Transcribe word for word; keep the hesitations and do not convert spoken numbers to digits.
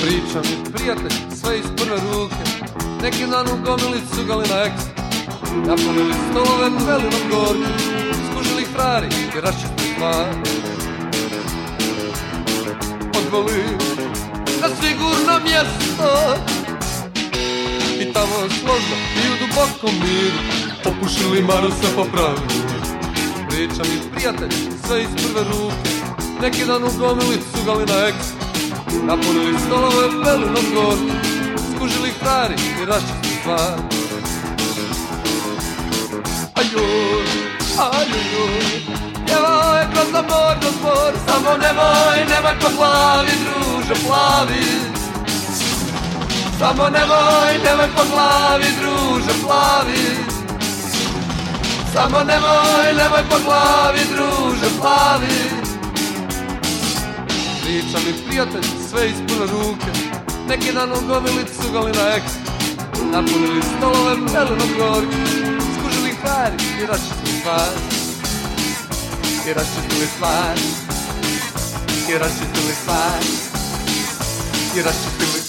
Priča mi prijatelj, sve iz prve ruke. Neki dan u gomili cugali na eks, napunili stolove velinom gorke, skužili frari i raščistili stvar. Odvoli na sigurno mjesto i tamo složno i u dubokom miru popušili Marosa po pravilu. Priča mi prijatelj, sve iz prve ruke. Neki dan u gomili cugali na eks, napunili stolove velinom gorke, skužili frari i raščistili stvar. Ajoj, ajoj, pjevoj kroz zamor do zbor, samo nemoj, nemoj po glavi, druže plavi. Samo nemoj, nemoj po glavi, druže plavi. Samo nemoj, nemoj po glavi, druže plavi. Priča mi prijatelj, sve iz prve ruke. Neki dan u gomili cugali na eks, napunili stolove velinom gorke, skužili frari i raščistili stvar. I raščistili stvar. I raščistili stvar. I raščistili